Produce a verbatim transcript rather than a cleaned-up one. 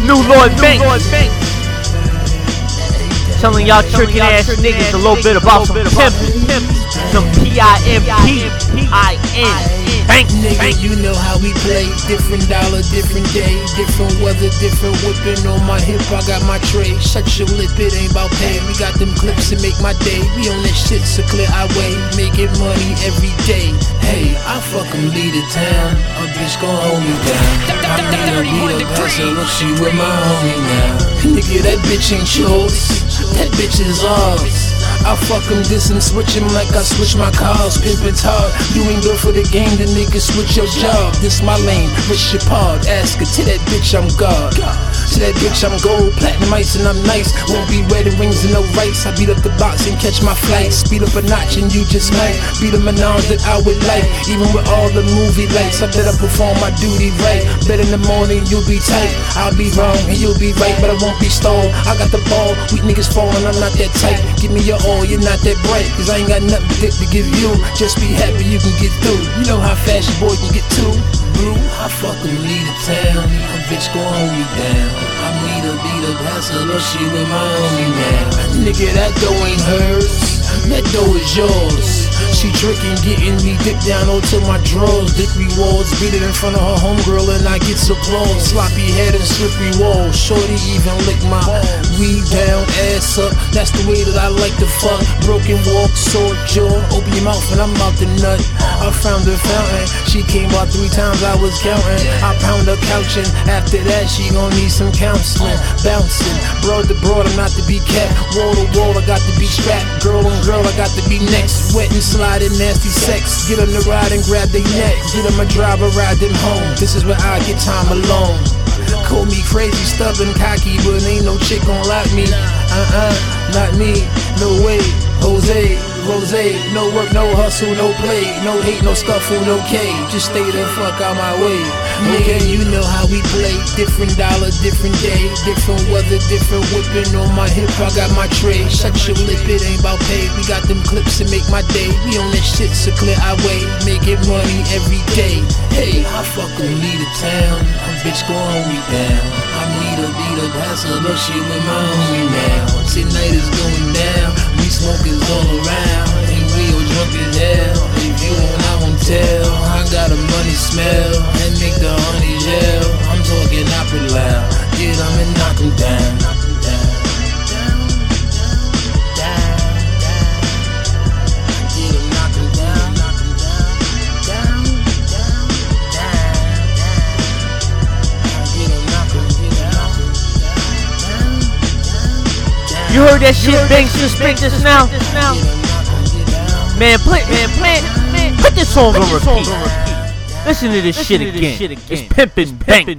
New Lloyd Banks. Telling y'all trickin' ass niggas a little bit about some pimpin'. Some P I M P I N. Banks. Nigga, you know how we play. Different dollar, different day. Different weather, different whipping. On my hip, I got my tray. Shut your lip, it ain't about pay. We got them clips to make my day. We on that shit, so clear our way. Making money every day. Hey, I fucking lead the town. A bitch gon' hold me down. I mean, I beat up past her, look, she with my homie now. Nigga, that bitch ain't yours. That bitch is ours. I fuck him, this and switch him like I switch my cars. Pimpin's hard, you ain't good for the game, the nigga switch your job. This my lane, Rich Shepard, ask her, to that bitch I'm God. To that bitch I'm gold, platinum ice and I'm nice. Won't be wedding rings and no rights. I beat up the box and catch my flight. Speed up a notch and you just might beat a menage that I would like. Even with all the movie lights, I better perform my duty right. Bet in the morning you'll be tight, I'll be wrong and you'll be right, but I won't be stalled. I got the ball, weak niggas falling, I'm not that tight. Give me your all, you're not that bright, cause I ain't got nothing but to give you. Just be happy you can get through. You know how fast your boy can get to blue. I fucking lead the town, a bitch gon' hold me down. I meet her, beat her, pass her, look, she with my homie now. Nigga, that dough ain't hers, that dough is yours. She trickin', getting me dipped down onto my drawers. Dick rewards, beat it in front of her homegirl and I get applause. Sloppy head and slippery walls. Shorty even lick my weed down, ass up. That's the way that I like to fuck. Broken walk, sore jaw. Open your mouth and I'm out the nut. I found her fountain. She came out three times, I was counting. I pound her couching. After that, she gon' need some counseling. Bouncing, broad to broad, I'm not to be kept. Wall to wall, I got to be strapped. Girl on girl, I got to be next. Wet and sliding, nasty sex. Get on the ride and grab their neck. Get on my driver, ride them home. This is where I get time alone. Call me crazy, stubborn, cocky, but ain't no chick gon' like me. Uh-uh, not me, no way. Jose, Rose, no work, no hustle, no play. No hate, no scuffle, no K. Just stay the fuck out my way. Nigga, you know how we play. Different dollar, different day. Different weather, different whipping. On my hip, I got my tray. Shut your lip, it ain't about pay. We got them clips to make my day. We on that shit, so clear our way. Making money every day. Hey, I fucking lead the town. A bitch gon' hold me down. I meet her, beat her, pass her, look, she with my homie now. Tonight is going down. We smoking all around. And we all drunk as hell. If you won't, I won't tell. I got a money smell and make the honey gel. I'm talking opera loud. Get them and knock them down. Knock them down. Down, down, down, down. Get them, knock them down. Knock them down. Down, down, down, down. Get them, knock them down. Down, down. You heard that shit, Banks just spit this now? Man, play, man, play, man, put this song on repeat. Listen to this shit again. It's Pimpin' Banks.